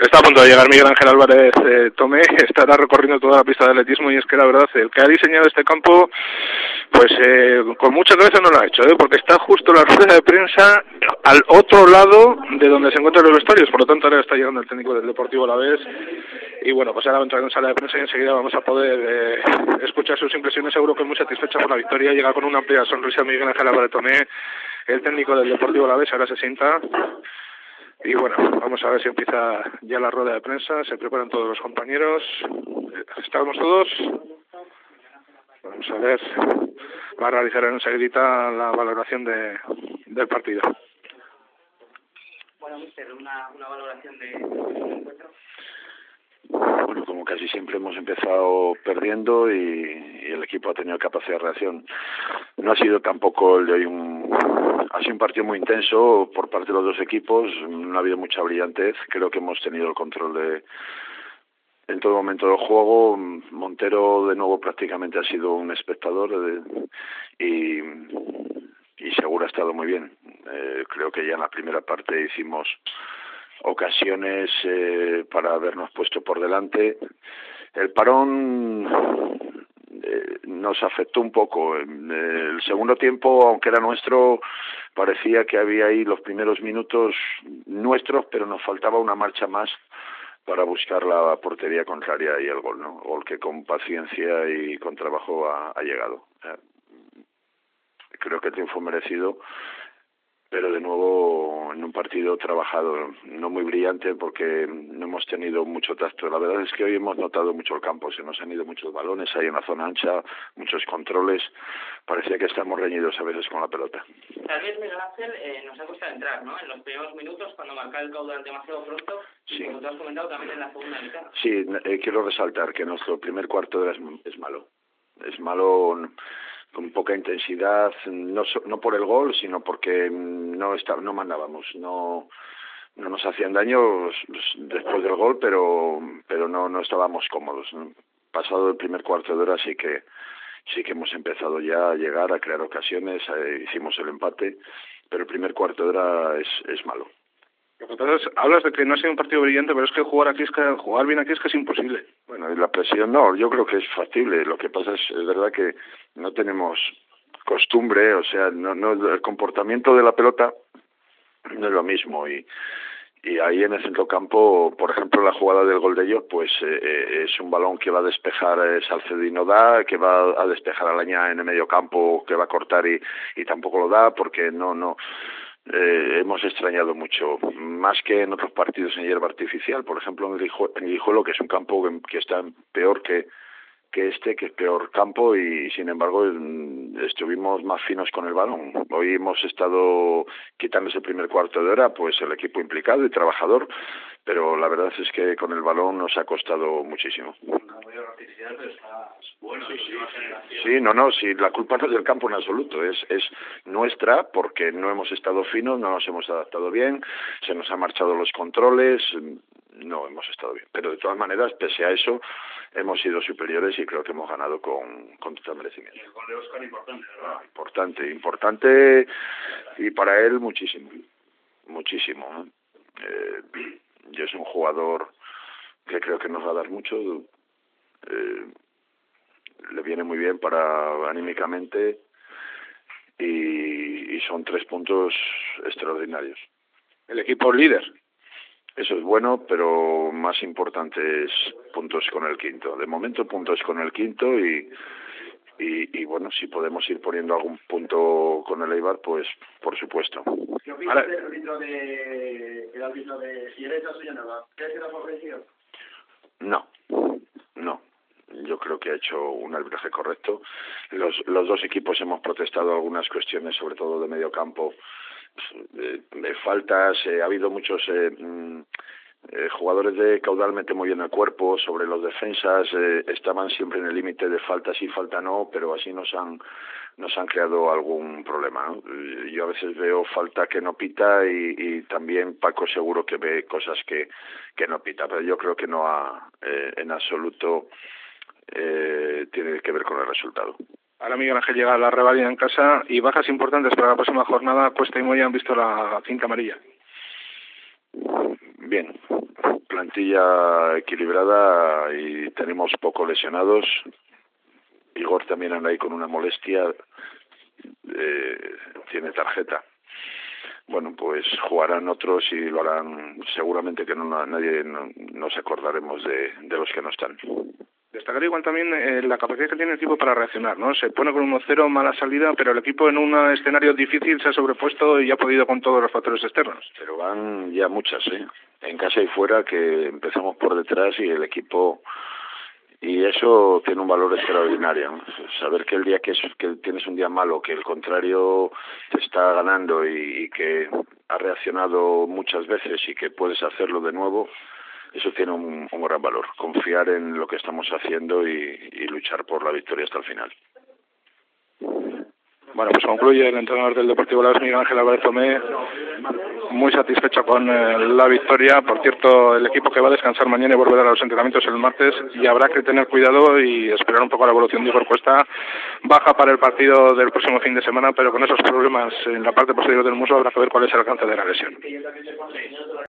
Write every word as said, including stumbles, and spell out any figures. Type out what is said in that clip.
Está a punto de llegar Miguel Ángel Álvarez eh, Tomé, estará recorriendo toda la pista de atletismo y es que la verdad, el que ha diseñado este campo, pues eh, con mucha cabeza no lo ha hecho, ¿eh? Porque está justo la rueda de prensa al otro lado de donde se encuentran los vestuarios, por lo tanto ahora está llegando el técnico del Deportivo Alavés y bueno, pues ahora va a entrar en sala de prensa y enseguida vamos a poder eh, escuchar sus impresiones. Seguro que muy satisfecha por la victoria, llega con una amplia sonrisa Miguel Ángel Álvarez Tomé, el técnico del Deportivo Alavés, ahora se sienta. Y bueno, vamos a ver si empieza ya la rueda de prensa, se preparan todos los compañeros. ¿Estamos todos? Vamos a ver, va a realizar enseguida la valoración de, del partido. Bueno, mister, una, una valoración de, de encuentro. Bueno, como casi siempre hemos empezado perdiendo y, y el equipo ha tenido capacidad de reacción. No ha sido tampoco el de hoy un... Ha sido un partido muy intenso por parte de los dos equipos, no ha habido mucha brillantez, creo que hemos tenido el control de en todo momento del juego. Montero de nuevo prácticamente ha sido un espectador de, y, y Segura ha estado muy bien. Eh, creo que ya en la primera parte hicimos ocasiones eh, para habernos puesto por delante. El parón eh, nos afectó un poco. Eh, el segundo tiempo, aunque era nuestro, parecía que había ahí los primeros minutos nuestros, pero nos faltaba una marcha más para buscar la portería contraria y el gol, ¿no? Gol que con paciencia y con trabajo ha, ha llegado. Eh, creo que el triunfo merecido, pero de nuevo en un partido trabajado, no muy brillante porque no hemos tenido mucho tacto. La verdad es que hoy hemos notado mucho el campo, se nos han ido muchos balones ahí en la zona ancha, muchos controles, parecía que estamos reñidos a veces con la pelota. Tal vez Miguel Ángel eh, nos ha costado entrar, ¿no? En los primeros minutos, cuando marcaba el caudal demasiado pronto, sí. Y como tú has comentado también en la segunda mitad. Sí, eh, quiero resaltar que nuestro primer cuarto de hora es, es malo, es malo con poca intensidad, no no por el gol, sino porque no está, no mandábamos, no no nos hacían daño después del gol, pero pero no no estábamos cómodos. Pasado el primer cuarto de hora sí que sí que hemos empezado ya a llegar a crear ocasiones, eh, hicimos el empate, pero el primer cuarto de hora es es malo. Entonces, hablas de que no ha sido un partido brillante, pero es que jugar aquí es que jugar bien aquí es que es imposible. Bueno, y la presión no, yo creo que es factible. Lo que pasa es, es verdad que no tenemos costumbre, o sea, no, no el comportamiento de la pelota no es lo mismo y y ahí en el centrocampo, por ejemplo, la jugada del gol de ellos, pues eh, es un balón que va a despejar eh, Salcedo y no da, que va a despejar a Laña en el medio campo, que va a cortar y, y tampoco lo da, porque no no eh, hemos extrañado mucho, más que en otros partidos en hierba artificial, por ejemplo en Guijuelo, en Guijuelo que es un campo que, que está peor que que este, que es peor campo, y sin embargo estuvimos más finos con el balón. Hoy hemos estado quitándose el primer cuarto de hora, pues el equipo implicado y trabajador, pero la verdad es que con el balón nos ha costado muchísimo. Sí, sí, sí, no, no, sí, la culpa no es del campo en absoluto, es, es nuestra, porque no hemos estado finos, no nos hemos adaptado bien, se nos han marchado los controles, no hemos estado bien, pero de todas maneras, pese a eso, hemos sido superiores y creo que hemos ganado con, con total merecimiento. Y el gol de Óscar importante, ¿verdad? Ah, importante, importante, y para él muchísimo, muchísimo. Eh, y es un jugador que creo que nos va a dar mucho, eh, le viene muy bien para anímicamente y, y son tres puntos extraordinarios. El equipo líder. Eso es bueno, pero más importante es puntos con el quinto. De momento puntos con el quinto y, y, y bueno, si podemos ir poniendo algún punto con el Eibar, pues por supuesto. ¿Qué opinas del árbitro de el árbitro de Figueres Soyanova? ¿Crees que era favorecido? No, no. Yo creo que ha hecho un arbitraje correcto. Los, los dos equipos hemos protestado algunas cuestiones, sobre todo de medio campo, de, de faltas. Eh, ha habido muchos eh, eh, jugadores de caudal meten muy bien el cuerpo sobre los defensas, eh, estaban siempre en el límite de falta sí, falta no, pero así nos han nos han creado algún problema, ¿no? Yo a veces veo falta que no pita y, y también Paco seguro que ve cosas que, que no pita, pero yo creo que no ha eh, en absoluto eh, tiene que ver con el resultado. Ahora Miguel Ángel llega a la revalida en casa y bajas importantes para la próxima jornada. Cuesta y Moya han visto la cinta amarilla. Bien, plantilla equilibrada y tenemos pocos lesionados. Igor también anda ahí con una molestia, eh, tiene tarjeta. Bueno, pues jugarán otros y lo harán, seguramente que no nadie no, nos acordaremos de, de los que no están. Destacar igual también eh, la capacidad que tiene el equipo para reaccionar, ¿no? Se pone con uno cero, mala salida, pero el equipo en un escenario difícil se ha sobrepuesto y ha podido con todos los factores externos. Pero van ya muchas, ¿eh? En casa y fuera, que empezamos por detrás y el equipo... Y eso tiene un valor extraordinario, ¿no? Saber que el día que, es, que tienes un día malo, que el contrario te está ganando y, y que ha reaccionado muchas veces y que puedes hacerlo de nuevo, eso tiene un, un gran valor. Confiar en lo que estamos haciendo y, y luchar por la victoria hasta el final. Bueno, pues concluye el entrenador del Deportivo Alavés, Miguel Ángel Álvarez Tomé, muy satisfecho con eh, la victoria. Por cierto, el equipo que va a descansar mañana y volverá a los entrenamientos el martes, y habrá que tener cuidado y esperar un poco la evolución de Igor Cuesta. Baja para el partido del próximo fin de semana, pero con esos problemas en la parte posterior del muslo habrá que ver cuál es el alcance de la lesión.